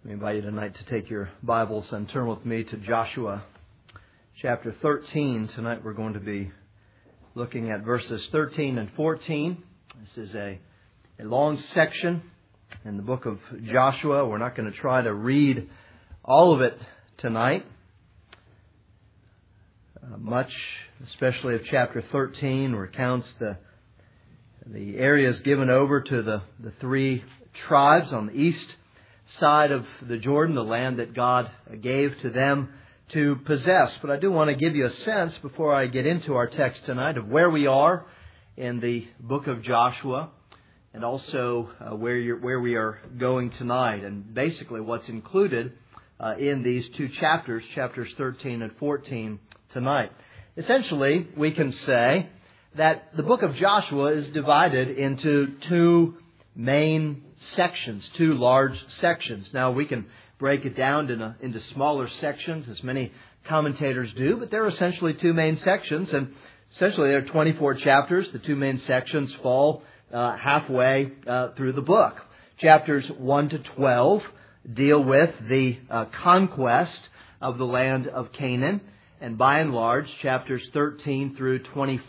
I invite you tonight to take your Bibles and turn with me to Joshua chapter 13. Tonight we're going to be looking at verses 13 and 14. This is a long section in the book of Joshua. We're not going to try to read all of it tonight. Much, especially of chapter 13, recounts the areas given over to the three tribes on the east side of the Jordan, the land that God gave to them to possess. But I do want to give you a sense, before I get into our text tonight, of where we are in the book of Joshua, and also where we are going tonight, and basically what's included in these two chapters, chapters 13 and 14 tonight. Essentially, we can say that the book of Joshua is divided into two main sections, two large sections. Now, we can break it down into smaller sections, as many commentators do, but there are essentially two main sections, and essentially there are 24 chapters. The two main sections fall halfway through the book. Chapters 1 to 12 deal with the conquest of the land of Canaan, and by and large, chapters 13 through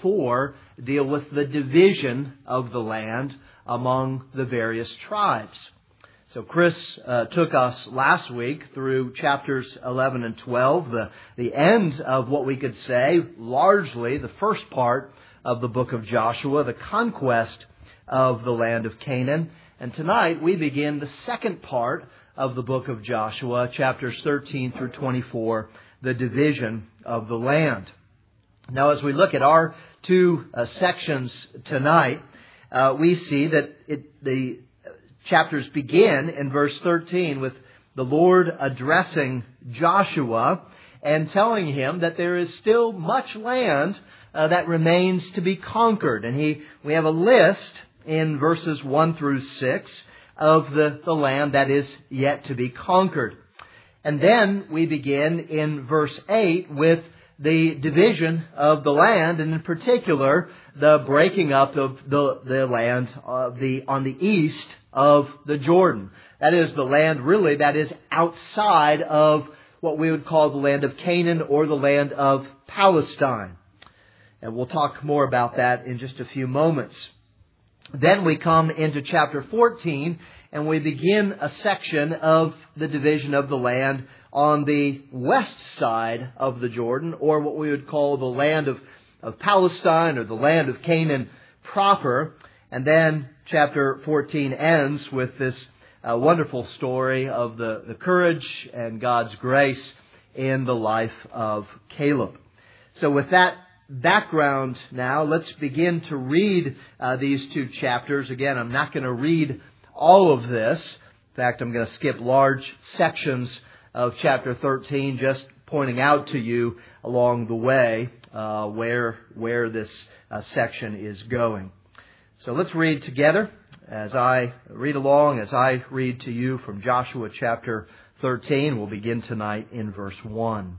24 deal with the division of the land among the various tribes. So Chris took us last week through chapters 11 and 12, the end of what we could say, largely the first part of the book of Joshua, the conquest of the land of Canaan. And tonight we begin the second part of the book of Joshua, chapters 13 through 24, the division of the land. Now, as we look at our two sections tonight, we see that the chapters begin in verse 13 with the Lord addressing Joshua and telling him that there is still much land that remains to be conquered. And we have a list in verses 1 through 6 of the land that is yet to be conquered. And then we begin in verse 8 with the division of the land, and in particular, the breaking up of the land on the east of the Jordan. That is the land really that is outside of what we would call the land of Canaan or the land of Palestine. And we'll talk more about that in just a few moments. Then we come into chapter 14, and we begin a section of the division of the land on the west side of the Jordan, or what we would call the land of Palestine, or the land of Canaan proper. And then chapter 14 ends with this wonderful story of the courage and God's grace in the life of Caleb. So with that background now, let's begin to read these two chapters. Again, I'm not going to read all of this. In fact, I'm going to skip large sections of chapter 13, just pointing out to you along the way where this section is going. So let's read together as I read along, as I read to you from Joshua chapter 13. We'll begin tonight in verse 1.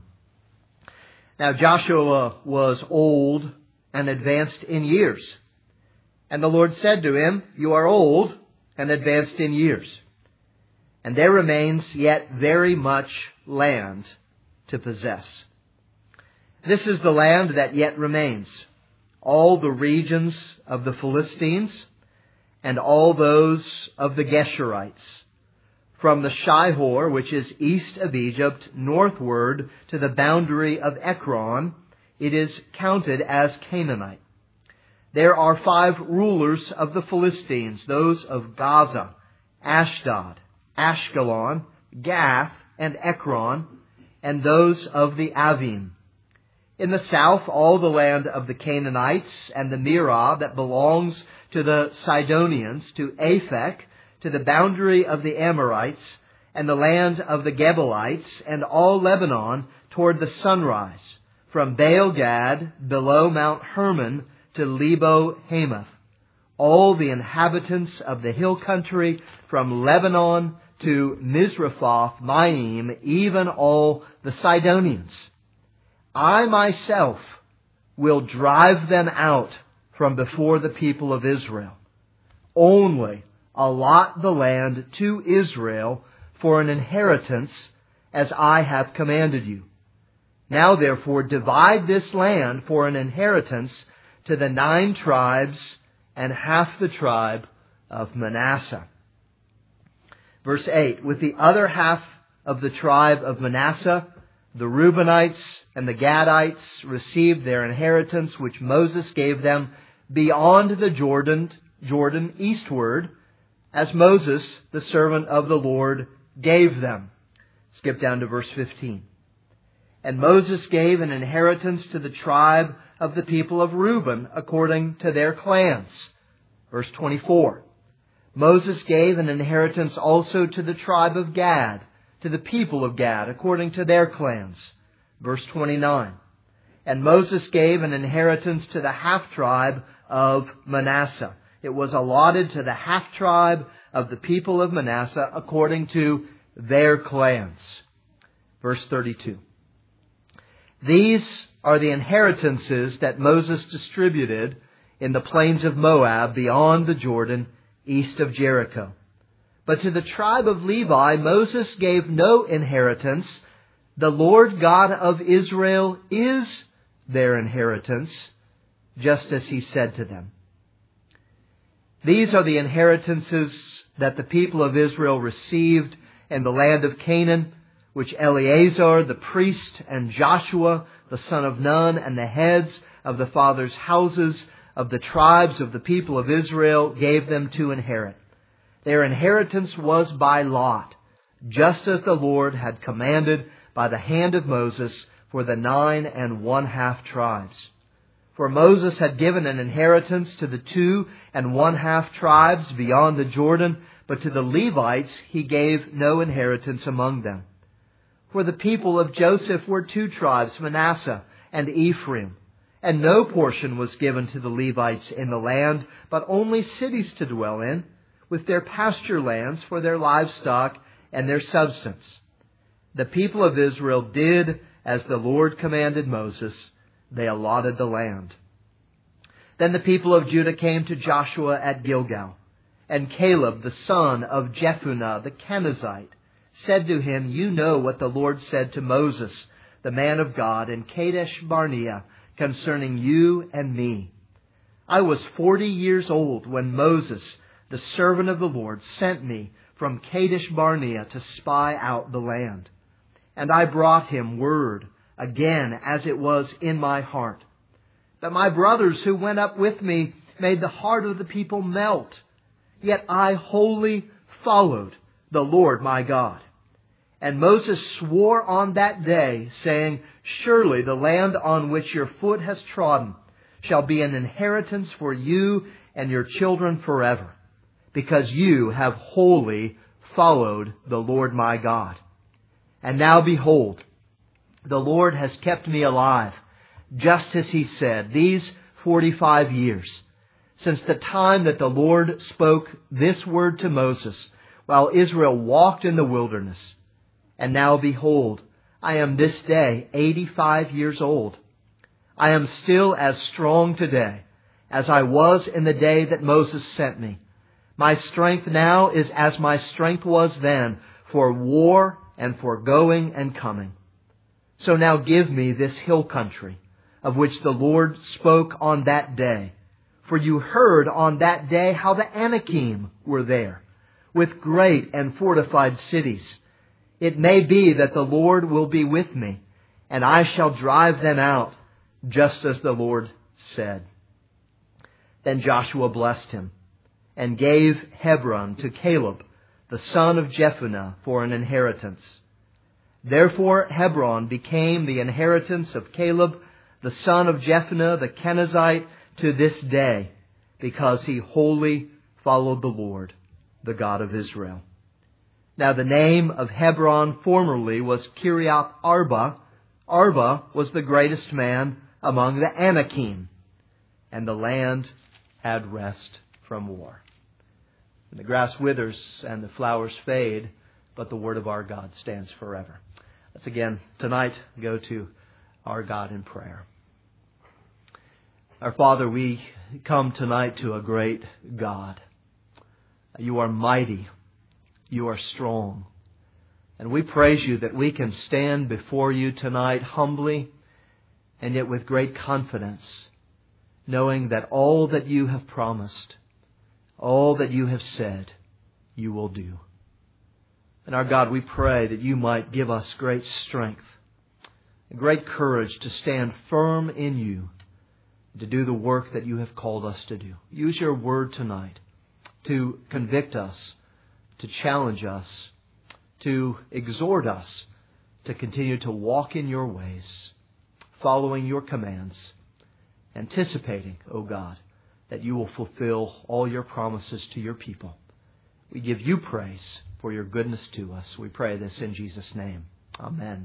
Now Joshua was old and advanced in years. And the Lord said to him, "You are old and advanced in years, and there remains yet very much land to possess. This is the land that yet remains, all the regions of the Philistines and all those of the Geshurites, from the Shihor, which is east of Egypt, northward to the boundary of Ekron, it is counted as Canaanite. There are 5 rulers of the Philistines, those of Gaza, Ashdod, Ashkelon, Gath, and Ekron, and those of the Avim. In the south, all the land of the Canaanites and the Mirah that belongs to the Sidonians, to Aphek, to the boundary of the Amorites, and the land of the Gebalites, and all Lebanon toward the sunrise, from Baal-Gad below Mount Hermon to Lebo Hamath, all the inhabitants of the hill country from Lebanon to Mizraphoth Maim, even all the Sidonians. I myself will drive them out from before the people of Israel. Only allot the land to Israel for an inheritance, as I have commanded you. Now therefore divide this land for an inheritance to the 9 tribes and half the tribe of Manasseh. Verse 8, with the other half of the tribe of Manasseh, the Reubenites and the Gadites received their inheritance which Moses gave them beyond the Jordan eastward, as Moses, the servant of the Lord, gave them. Skip down to verse 15. And Moses gave an inheritance to the tribe of the people of Reuben according to their clans. Verse 24. Moses gave an inheritance also to the tribe of Gad, to the people of Gad, according to their clans. Verse 29. And Moses gave an inheritance to the half-tribe of Manasseh. It was allotted to the half-tribe of the people of Manasseh according to their clans. Verse 32. These are the inheritances that Moses distributed in the plains of Moab beyond the Jordan, east of Jericho. But to the tribe of Levi, Moses gave no inheritance. The Lord God of Israel is their inheritance, just as He said to them. These are the inheritances that the people of Israel received in the land of Canaan, which Eleazar the priest and Joshua the son of Nun and the heads of the fathers' houses of the tribes of the people of Israel gave them to inherit. Their inheritance was by lot, just as the Lord had commanded by the hand of Moses for the 9 1/2 tribes. For Moses had given an inheritance to the 2 1/2 tribes beyond the Jordan, but to the Levites He gave no inheritance among them. For the people of Joseph were 2 tribes, Manasseh and Ephraim. And no portion was given to the Levites in the land, but only cities to dwell in, with their pasture lands for their livestock and their substance. The people of Israel did as the Lord commanded Moses. They allotted the land. Then the people of Judah came to Joshua at Gilgal, and Caleb, the son of Jephunneh the Kenizzite, said to him, You know what the Lord said to Moses, the man of God, in Kadesh Barnea, concerning you and me. I was 40 years old when Moses, the servant of the Lord, sent me from Kadesh Barnea to spy out the land. And I brought him word again as it was in my heart. But my brothers who went up with me made the heart of the people melt. Yet I wholly followed the Lord my God. And Moses swore on that day, saying, Surely the land on which your foot has trodden shall be an inheritance for you and your children forever, because you have wholly followed the Lord my God. And now behold, the Lord has kept me alive, just as He said, these 45 years, since the time that the Lord spoke this word to Moses, while Israel walked in the wilderness. And now behold, I am this day 85 years old. I am still as strong today as I was in the day that Moses sent me. My strength now is as my strength was then, for war and for going and coming. So now give me this hill country, of which the Lord spoke on that day. For you heard on that day how the Anakim were there, with great and fortified cities. It may be that the Lord will be with me, and I shall drive them out, just as the Lord said. Then Joshua blessed him, and gave Hebron to Caleb, the son of Jephunneh, for an inheritance. Therefore Hebron became the inheritance of Caleb, the son of Jephunneh the Kenizzite, to this day, because he wholly followed the Lord, the God of Israel. Now the name of Hebron formerly was Kiriath Arba. Arba was the greatest man among the Anakim, and the land had rest from war. And the grass withers and the flowers fade, but the word of our God stands forever. Let's again tonight go to our God in prayer. Our Father, we come tonight to a great God. You are mighty. You are strong. And we praise You that we can stand before You tonight humbly and yet with great confidence, knowing that all that You have promised, all that You have said, You will do. And our God, we pray that You might give us great strength and great courage to stand firm in You, to do the work that You have called us to do. Use Your Word tonight to convict us, to challenge us, to exhort us to continue to walk in Your ways, following Your commands, anticipating, O God, that You will fulfill all Your promises to Your people. We give You praise for Your goodness to us. We pray this in Jesus' name. Amen.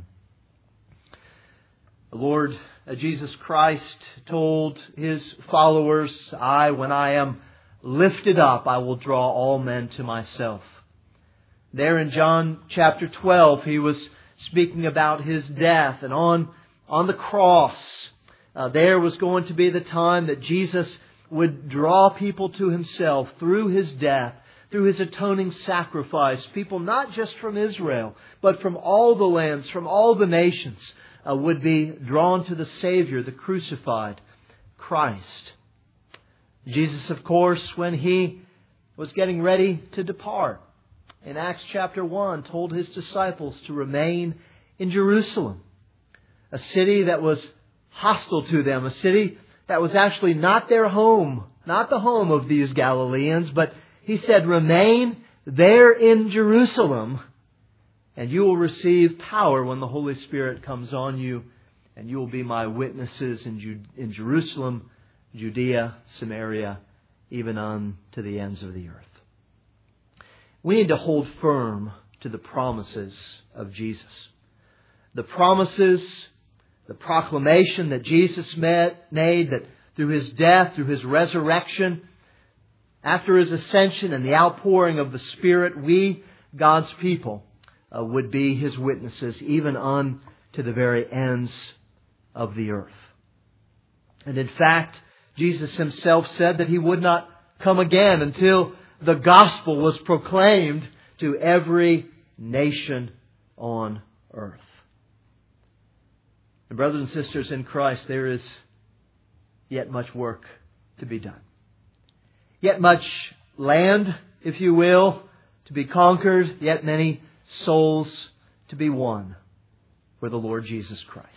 The Lord Jesus Christ told His followers, when I am lifted up, I will draw all men to Myself. There in John chapter 12, He was speaking about His death, and on the cross, there was going to be the time that Jesus would draw people to Himself through His death, through His atoning sacrifice. People not just from Israel, but from all the lands, from all the nations, would be drawn to the Savior, the crucified Christ. Jesus, of course, when He was getting ready to depart, in Acts chapter 1, told His disciples to remain in Jerusalem, a city that was hostile to them, a city that was actually not their home, not the home of these Galileans, but He said, remain there in Jerusalem, and you will receive power when the Holy Spirit comes on you, and you will be My witnesses in Jerusalem, Judea, Samaria, even unto the ends of the earth. We need to hold firm to the promises of Jesus. The promises, the proclamation that Jesus made, that through His death, through His resurrection, after His ascension and the outpouring of the Spirit, we, God's people, would be His witnesses, even unto the very ends of the earth. And in fact, Jesus Himself said that He would not come again until the gospel was proclaimed to every nation on earth. And brothers and sisters in Christ, there is yet much work to be done. Yet much land, if you will, to be conquered, yet many souls to be won for the Lord Jesus Christ.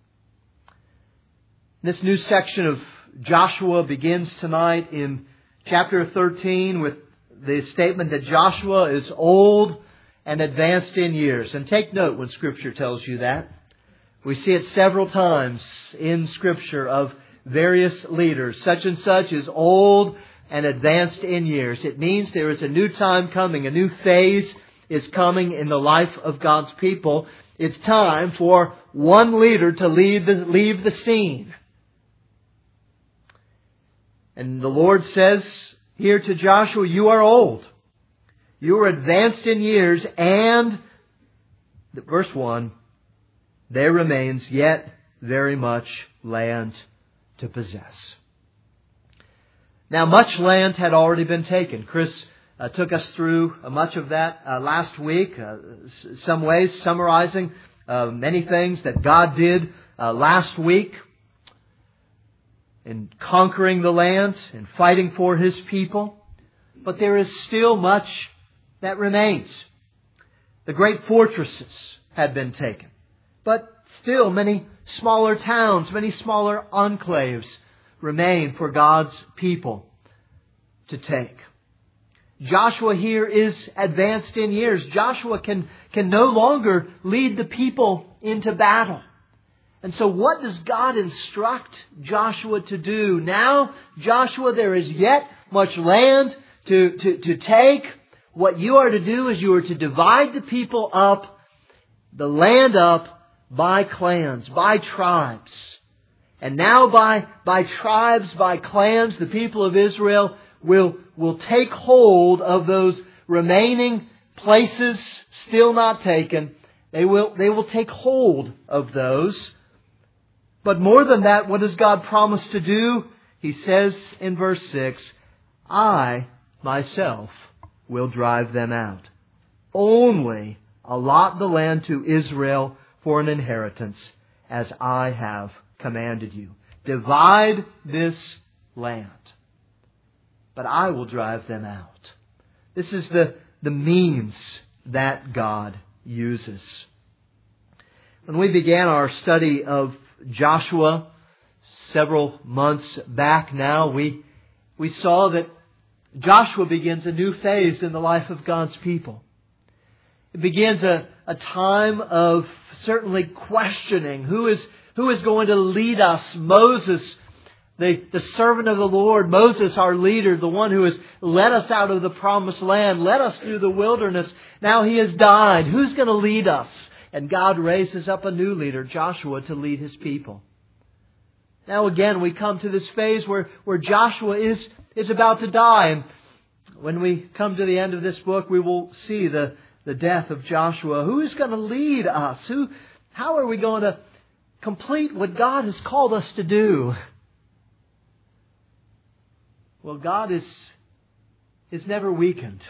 This new section of Joshua begins tonight in chapter 13 with the statement that Joshua is old and advanced in years. And take note when Scripture tells you that. We see it several times in Scripture of various leaders. Such and such is old and advanced in years. It means there is a new time coming. A new phase is coming in the life of God's people. It's time for one leader to leave the scene. And the Lord says here to Joshua, you are old. You are advanced in years, and, verse 1, there remains yet very much land to possess. Now, much land had already been taken. Chris took us through much of that last week, some ways summarizing many things that God did last week in conquering the land and fighting for His people. But there is still much that remains. The great fortresses had been taken. But still many smaller towns, many smaller enclaves remain for God's people to take. Joshua here is advanced in years. Joshua can no longer lead the people into battle. And so what does God instruct Joshua to do? Now, Joshua, there is yet much land to take. What you are to do is you are to divide the people up, the land up, by clans, by tribes. And now by tribes, by clans, the people of Israel will take hold of those remaining places still not taken. They will take hold of those. But more than that, what does God promise to do? He says in verse 6, I myself will drive them out. Only allot the land to Israel for an inheritance, as I have commanded you. Divide this land, but I will drive them out. This is the means that God uses. When we began our study of Joshua several months back now, we saw that Joshua begins a new phase in the life of God's people. It begins a time of certainly questioning who is going to lead us. Moses, the servant of the Lord, Moses, our leader, the one who has led us out of the promised land, led us through the wilderness. Now he has died. Who's going to lead us? And God raises up a new leader, Joshua, to lead His people. Now again, we come to this phase where Joshua is about to die. And when we come to the end of this book, we will see the death of Joshua. Who is going to lead us? How are we going to complete what God has called us to do? Well, God is never weakened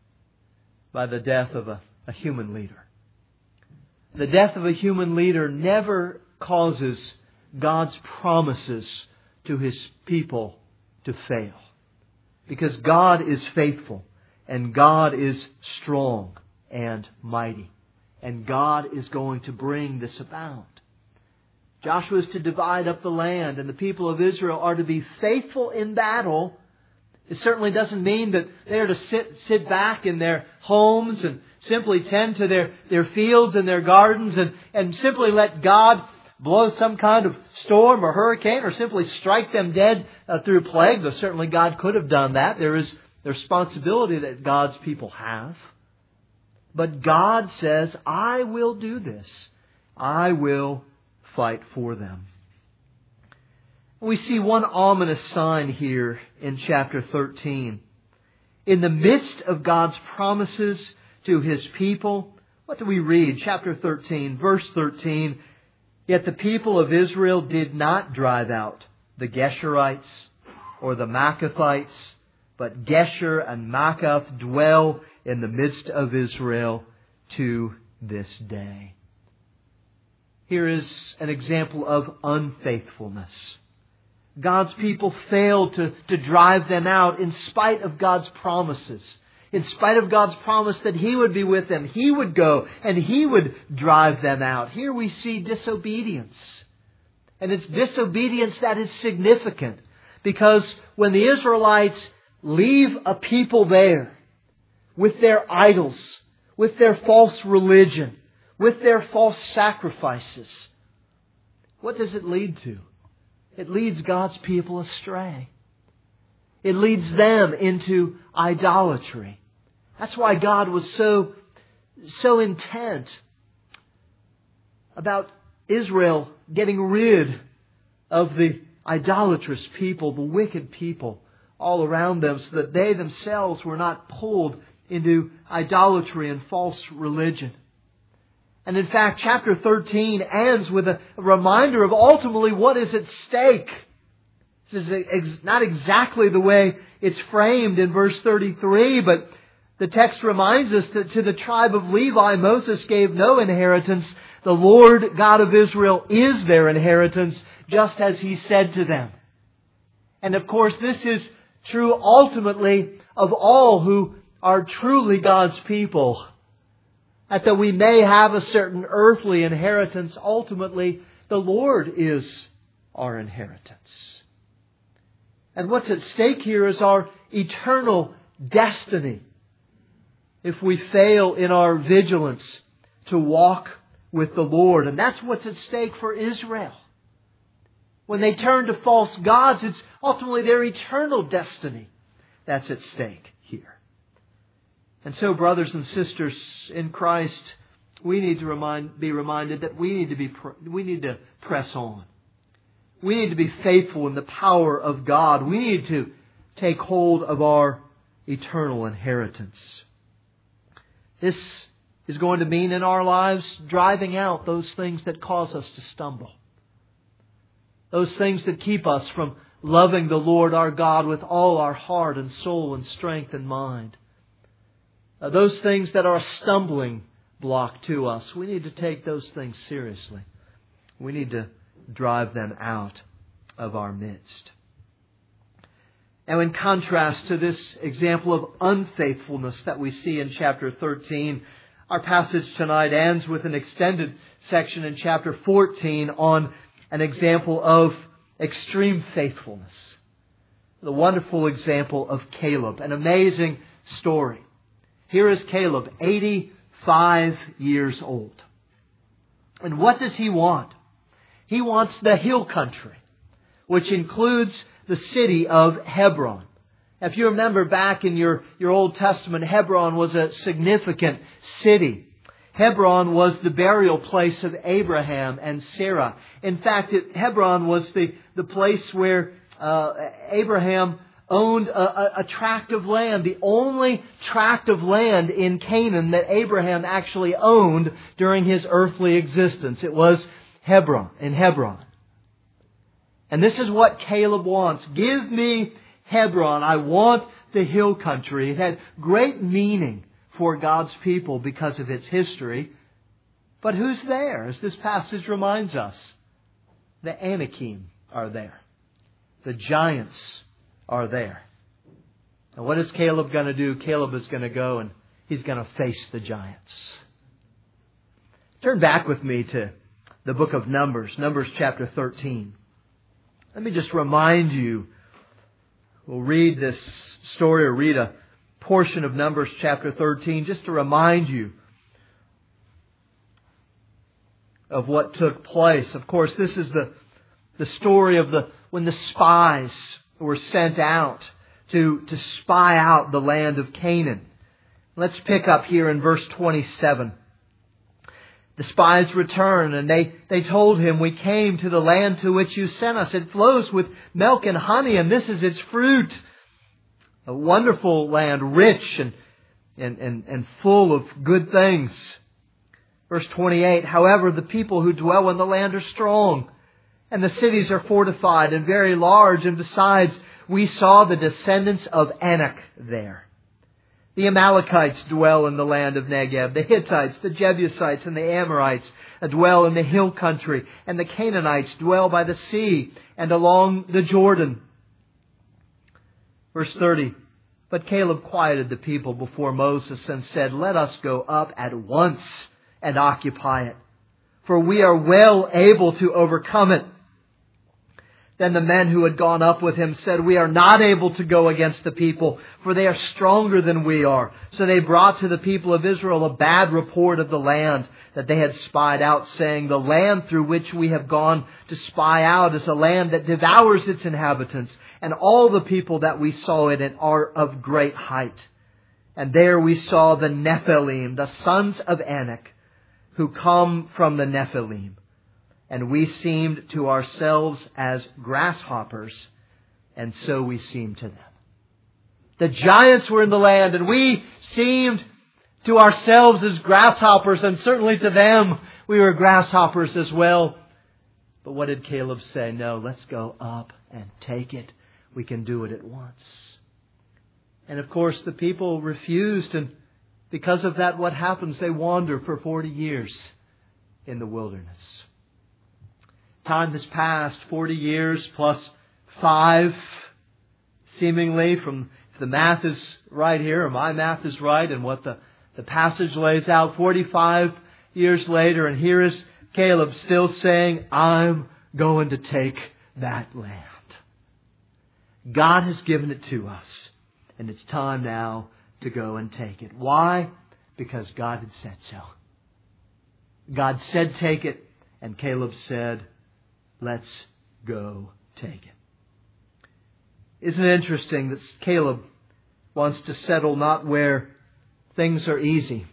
by the death of a human leader. The death of a human leader never causes God's promises to His people to fail. Because God is faithful, and God is strong and mighty, and God is going to bring this about. Joshua is to divide up the land, and the people of Israel are to be faithful in battle. It certainly doesn't mean that they are to sit back in their homes and simply tend to their fields and their gardens and simply let God blow some kind of storm or hurricane or simply strike them dead through plague. Though certainly God could have done that. There is the responsibility that God's people have. But God says, I will do this. I will fight for them. We see one ominous sign here in chapter 13. In the midst of God's promises to His people, what do we read? Chapter 13, verse 13. Yet the people of Israel did not drive out the Geshurites or the Maccathites, but Gesher and Maccath dwell in the midst of Israel to this day. Here is an example of unfaithfulness. God's people failed to drive them out in spite of God's promises. In spite of God's promise that He would be with them, He would go and He would drive them out. Here we see disobedience. And it's disobedience that is significant. Because when the Israelites leave a people there with their idols, with their false religion, with their false sacrifices, what does it lead to? It leads God's people astray. It leads them into idolatry. That's why God was so intent about Israel getting rid of the idolatrous people, the wicked people all around them, so that they themselves were not pulled into idolatry and false religion. And in fact, chapter 13 ends with a reminder of ultimately what is at stake. This is not exactly the way it's framed in verse 33, but the text reminds us that to the tribe of Levi, Moses gave no inheritance. The Lord God of Israel is their inheritance, just as He said to them. And of course, this is true ultimately of all who are truly God's people. That though we may have a certain earthly inheritance, ultimately the Lord is our inheritance. And what's at stake here is our eternal destiny. If we fail in our vigilance to walk with the Lord. And that's what's at stake for Israel. When they turn to false gods, it's ultimately their eternal destiny that's at stake here. And so, brothers and sisters in Christ, we need to be reminded that we need to press on. We need to be faithful in the power of God. We need to take hold of our eternal inheritance. This is going to mean in our lives driving out those things that cause us to stumble. Those things that keep us from loving the Lord our God with all our heart and soul and strength and mind. Those things that are a stumbling block to us, we need to take those things seriously. We need to drive them out of our midst. Now, in contrast to this example of unfaithfulness that we see in chapter 13, our passage tonight ends with an extended section in chapter 14 on an example of extreme faithfulness. The wonderful example of Caleb, an amazing story. Here is Caleb, 85 years old. And what does he want? He wants the hill country, which includes the city of Hebron. If you remember back in your Old Testament, Hebron was a significant city. Hebron was the burial place of Abraham and Sarah. In fact, Hebron was the place where Abraham owned a tract of land, the only tract of land in Canaan that Abraham actually owned during his earthly existence. It was Hebron, in Hebron. And this is what Caleb wants. Give me Hebron. I want the hill country. It had great meaning for God's people because of its history. But who's there? As this passage reminds us, the Anakim are there. The giants are there. And what is Caleb going to do? Caleb is going to go and he's going to face the giants. Turn back with me to the book of Numbers, Numbers chapter 13. Let me just remind you, we'll read this story or read a portion of Numbers chapter 13 just to remind you of what took place. Of course, this is the story of when the spies were sent out to spy out the land of Canaan. Let's pick up here in verse 27. The spies returned and they told him, we came to the land to which you sent us. It flows with milk and honey, and this is its fruit. A wonderful land, rich and full of good things. Verse 28, however, the people who dwell in the land are strong, and the cities are fortified and very large, and besides, we saw the descendants of Anak there. The Amalekites dwell in the land of Negeb. The Hittites, the Jebusites, and the Amorites dwell in the hill country. And the Canaanites dwell by the sea and along the Jordan. Verse 30. But Caleb quieted the people before Moses and said, let us go up at once and occupy it, for we are well able to overcome it. Then the men who had gone up with him said, we are not able to go against the people, for they are stronger than we are. So they brought to the people of Israel a bad report of the land that they had spied out, saying, the land through which we have gone to spy out is a land that devours its inhabitants, and all the people that we saw in it are of great height. And there we saw the Nephilim, the sons of Anak, who come from the Nephilim. And we seemed to ourselves as grasshoppers, and so we seemed to them. The giants were in the land, and we seemed to ourselves as grasshoppers, and certainly to them we were grasshoppers as well. But what did Caleb say? No, let's go up and take it. We can do it at once. And of course the people refused, and because of that, what happens? They wander for 40 years in the wilderness. Time has passed, 40 years plus 5, seemingly, from, if the math is right here, or my math is right, and what the passage lays out, 45 years later, and here is Caleb still saying, I'm going to take that land. God has given it to us, and it's time now to go and take it. Why? Because God had said so. God said take it, and Caleb said, let's go take it. Isn't it interesting that Caleb wants to settle not where things are easy.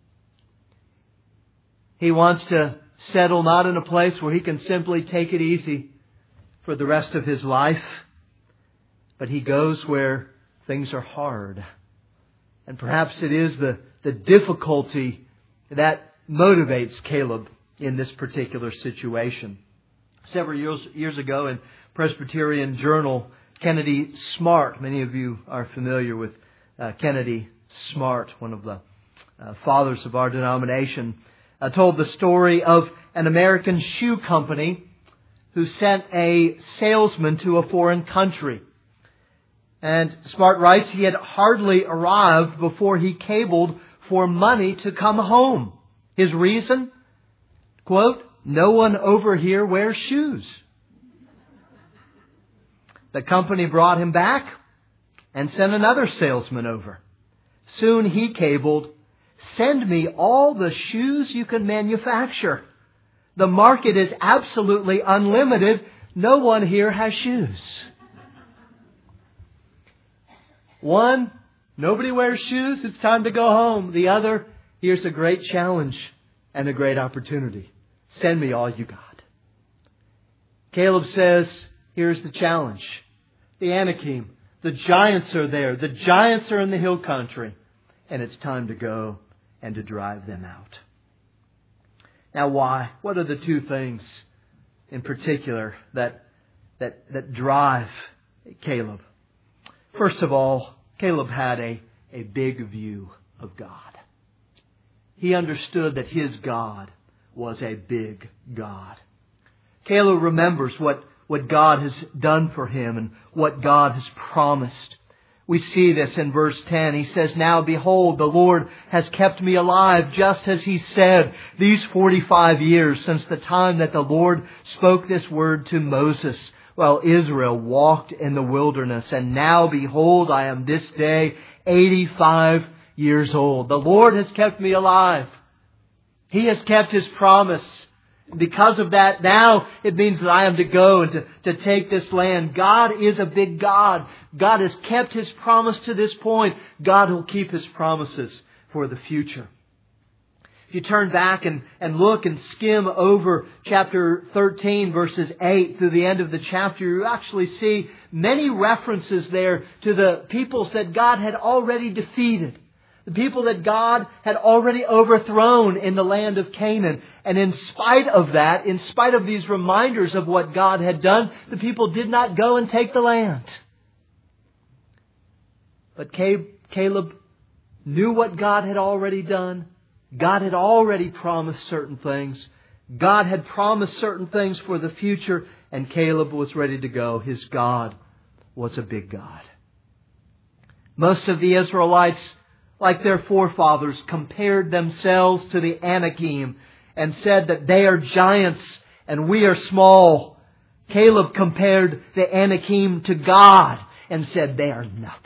He wants to settle not in a place where he can simply take it easy for the rest of his life, but he goes where things are hard. And perhaps it is the difficulty that motivates Caleb in this particular situation. Several years ago in Presbyterian Journal, Kennedy Smart, many of you are familiar with Kennedy Smart, one of the fathers of our denomination, told the story of an American shoe company who sent a salesman to a foreign country. And Smart writes he had hardly arrived before he cabled for money to come home. His reason? Quote, "No one over here wears shoes." The company brought him back and sent another salesman over. Soon he cabled, "Send me all the shoes you can manufacture. The market is absolutely unlimited. No one here has shoes." One, nobody wears shoes. It's time to go home. The other, here's a great challenge and a great opportunity. Send me all you got. Caleb says, here's the challenge. The Anakim, the giants are there. The giants are in the hill country. And it's time to go and to drive them out. Now why? What are the two things in particular that drive Caleb? First of all, Caleb had a big view of God. He understood that his God was a big God. Caleb remembers what God has done for him and what God has promised. We see this in verse 10. He says, "Now behold, the Lord has kept me alive, just as He said, these 45 years since the time that the Lord spoke this word to Moses, while Israel walked in the wilderness. And now behold, I am this day 85 years old. The Lord has kept me alive. He has kept His promise. Because of that, now it means that I am to go and to take this land. God is a big God. God has kept His promise to this point. God will keep His promises for the future. If you turn back and look and skim over chapter 13, verses 8 through the end of the chapter, you actually see many references there to the peoples that God had already defeated. The people that God had already overthrown in the land of Canaan. And in spite of that, in spite of these reminders of what God had done, the people did not go and take the land. But Caleb knew what God had already done. God had already promised certain things. God had promised certain things for the future, and Caleb was ready to go. His God was a big God. Most of the Israelites, like their forefathers, compared themselves to the Anakim and said that they are giants and we are small. Caleb compared the Anakim to God and said they are nothing.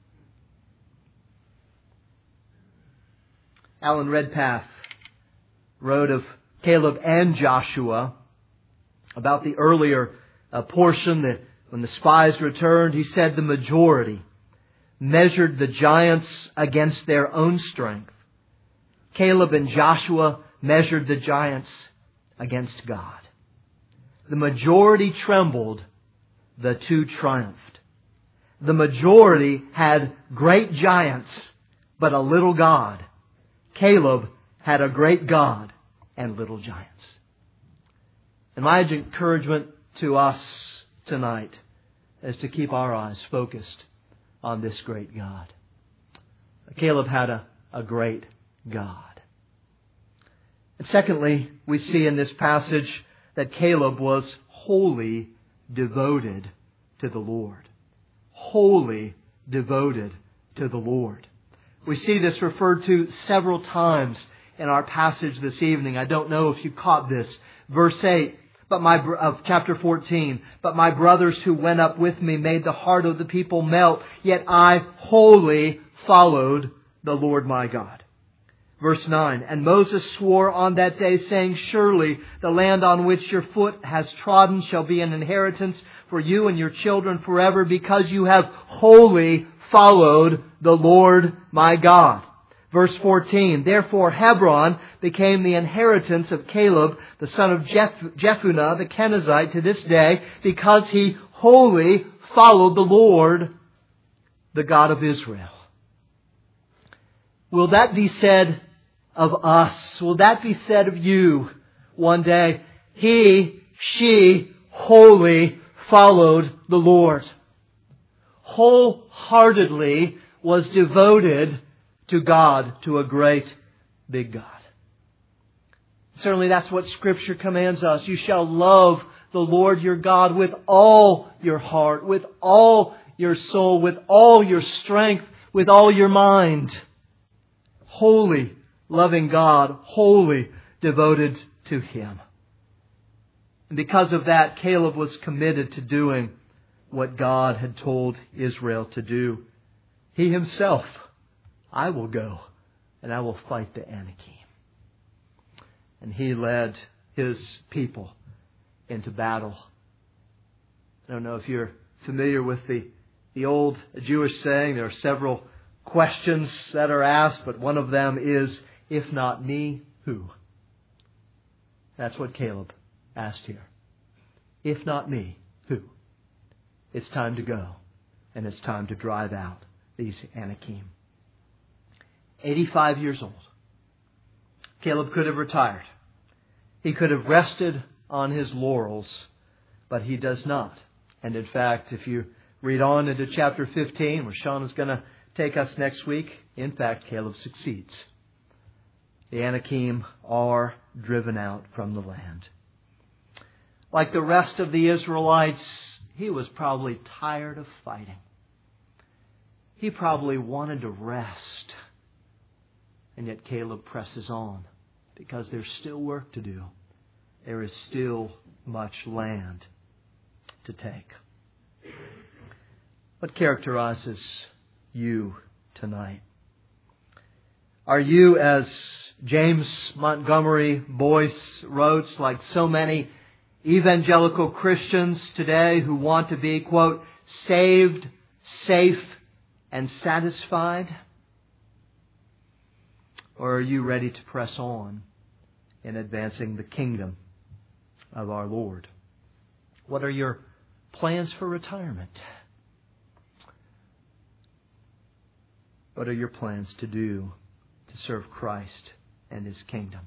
Alan Redpath wrote of Caleb and Joshua about the earlier portion that when the spies returned, he said the majority measured the giants against their own strength. Caleb and Joshua measured the giants against God. The majority trembled, the two triumphed. The majority had great giants, but a little God. Caleb had a great God and little giants. And my encouragement to us tonight is to keep our eyes focused on this great God. Caleb had a great God. And secondly, we see in this passage that Caleb was wholly devoted to the Lord. Wholly devoted to the Lord. We see this referred to several times in our passage this evening. I don't know if you caught this. Verse 8 of chapter 14. "But my brothers who went up with me made the heart of the people melt, yet I wholly followed the Lord my God." Verse 9, "And Moses swore on that day, saying, Surely the land on which your foot has trodden shall be an inheritance for you and your children forever, because you have wholly followed the Lord my God." Verse 14, "Therefore Hebron became the inheritance of Caleb, the son of Jephunneh, the Kenizzite, to this day, because he wholly followed the Lord, the God of Israel." Will that be said of us? Will that be said of you one day? She wholly followed the Lord. Wholeheartedly was devoted to God to a great big God. Certainly that's what Scripture commands us. You shall love the Lord your God with all your heart, with all your soul, with all your strength, with all your mind. Wholly loving God, wholly devoted to Him. And because of that, Caleb was committed to doing what God had told Israel to do. He himself, I will go and I will fight the Anakim. And he led his people into battle. I don't know if you're familiar with the old Jewish saying. There are several questions that are asked, but one of them is, if not me, who? That's what Caleb asked here. If not me, who? It's time to go, and it's time to drive out these Anakim. 85 years old. Caleb could have retired. He could have rested on his laurels, but he does not. And in fact, if you read on into chapter 15, where Sean is going to take us next week, in fact, Caleb succeeds. The Anakim are driven out from the land. Like the rest of the Israelites, he was probably tired of fighting. He probably wanted to rest. And yet Caleb presses on because there's still work to do. There is still much land to take. What characterizes you tonight? Are you, as James Montgomery Boyce wrote, like so many evangelical Christians today who want to be, quote, saved, safe, and satisfied? Or are you ready to press on in advancing the kingdom of our Lord? What are your plans for retirement? What are your plans to do to serve Christ and His kingdom?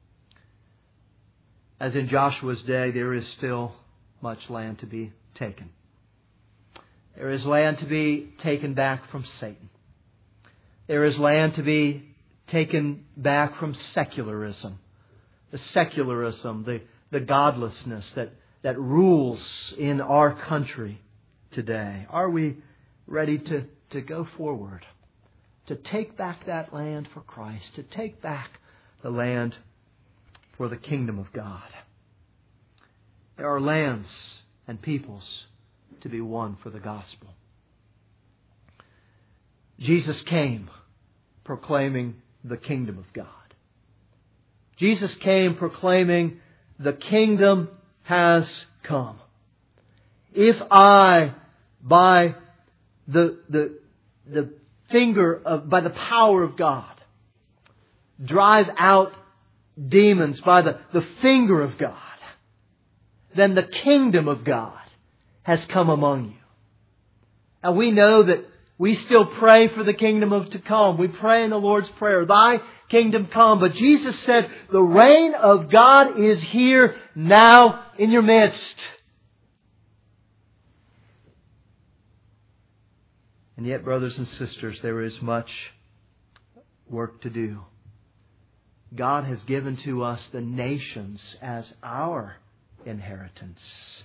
As in Joshua's day, there is still much land to be taken. There is land to be taken back from Satan. There is land to be taken back from secularism. The secularism, the godlessness that rules in our country today. Are we ready to go forward? To take back that land for Christ? To take back the land for the kingdom of God? There are lands and peoples to be won for the gospel. Jesus came proclaiming the kingdom of God. Jesus came proclaiming the kingdom has come. If I, by the power of God, drive out demons by the finger of God, then the kingdom of God has come among you. And we know that we still pray for the kingdom to come. We pray in the Lord's Prayer, Thy kingdom come. But Jesus said, the reign of God is here now in your midst. And yet, brothers and sisters, there is much work to do. God has given to us the nations as our inheritance.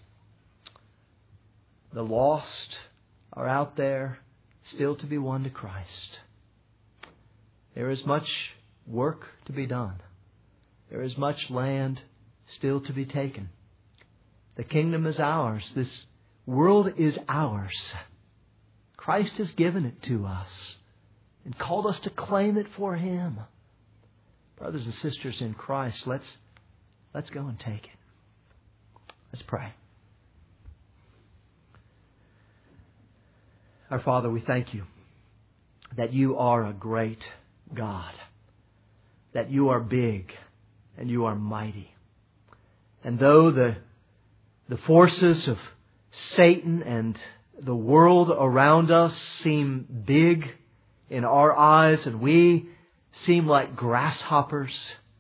The lost are out there still to be won to Christ. There is much work to be done. There is much land still to be taken. The kingdom is ours. This world is ours. Christ has given it to us and called us to claim it for Him. Brothers and sisters in Christ, let's go and take it. Let's pray. Our Father, we thank You that You are a great God, that You are big and You are mighty. And though the forces of Satan and the world around us seem big in our eyes and we seem like grasshoppers,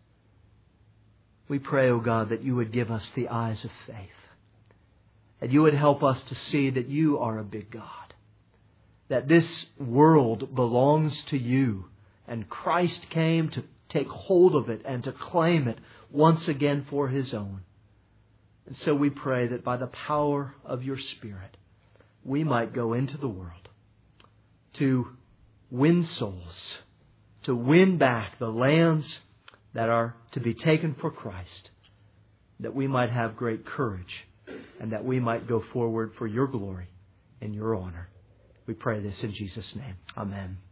we pray, O God, that You would give us the eyes of faith, that You would help us to see that You are a big God, that this world belongs to You, and Christ came to take hold of it and to claim it once again for His own. And so we pray that by the power of Your Spirit, we might go into the world to win souls, to win back the lands that are to be taken for Christ, that we might have great courage and that we might go forward for Your glory and Your honor. We pray this in Jesus' name. Amen.